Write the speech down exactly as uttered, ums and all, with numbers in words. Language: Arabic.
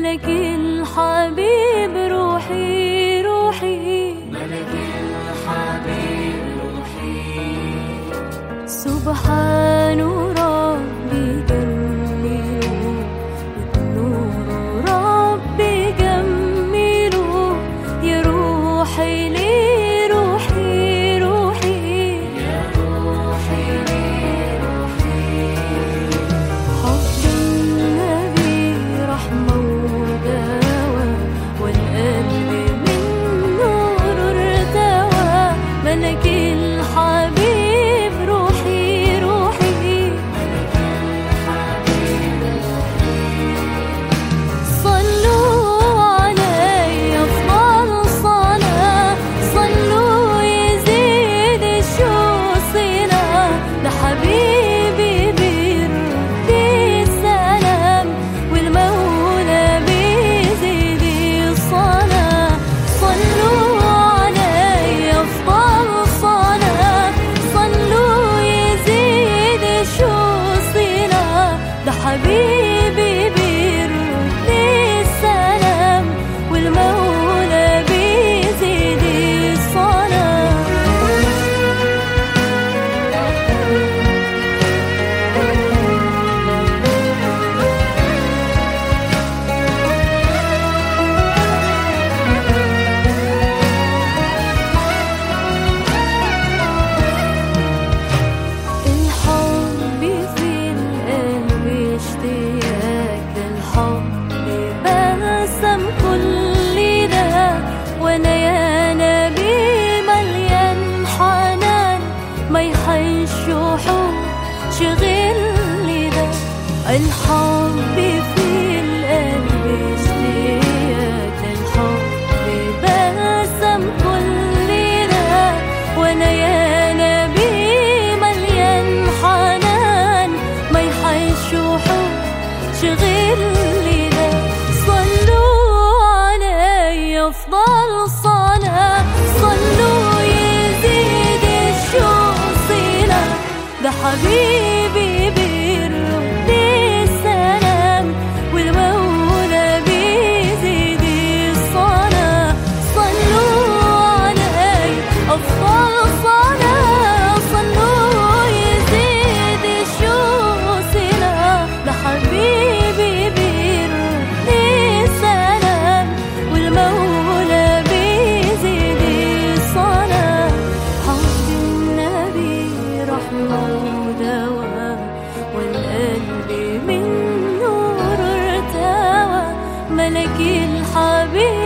ملك الحبيب روحي روحي، ملك الحبيب روحي. سبحان ربي جميل، نور ربي جميل، يا روحي لي روحي روحي، يا روحي لي روحي. حب النبي رحمة ودواء، والقلب من نور ارتوى، ملك الحبيب روحي روحي، ملك الحبيب روحي. صلوا علي أفضل صلاة، صلوا يزيد الشوق صلة، ده حبيبي بيرد السلام، والمولى بيزيد الصلاة. صلوا علي أفضل صلاة، صلوا يزيد الشوق صلة، ده حبيبي بيرد السلام، والمولى بيزيد الصلاة. الحب في القلب اشتياق، ده الحب بلسم كل ده، وانا يا نبي مليان حنان، ما يحيش حب شغلني ده. الحب في القلب اشتياق، ده الحب بلسم كل ده، وانا يا نبي مليان حنان، ما يحيش حب شغلني ده. صلوا علي أفضل صلاة، صلوا يزيد الشوق صلة، ده حبيبي بيرد السلام، والمولى بيزيد الصلاة. صلوا علي أفضل صلاة، صلوا يزيد الشوق صلة، ده حبيبي بيرد السلام، والمولى بيزيد الصلاة. حب النبي رحمة ودواء، والقلب من نور ارتوى، ملك الحبيب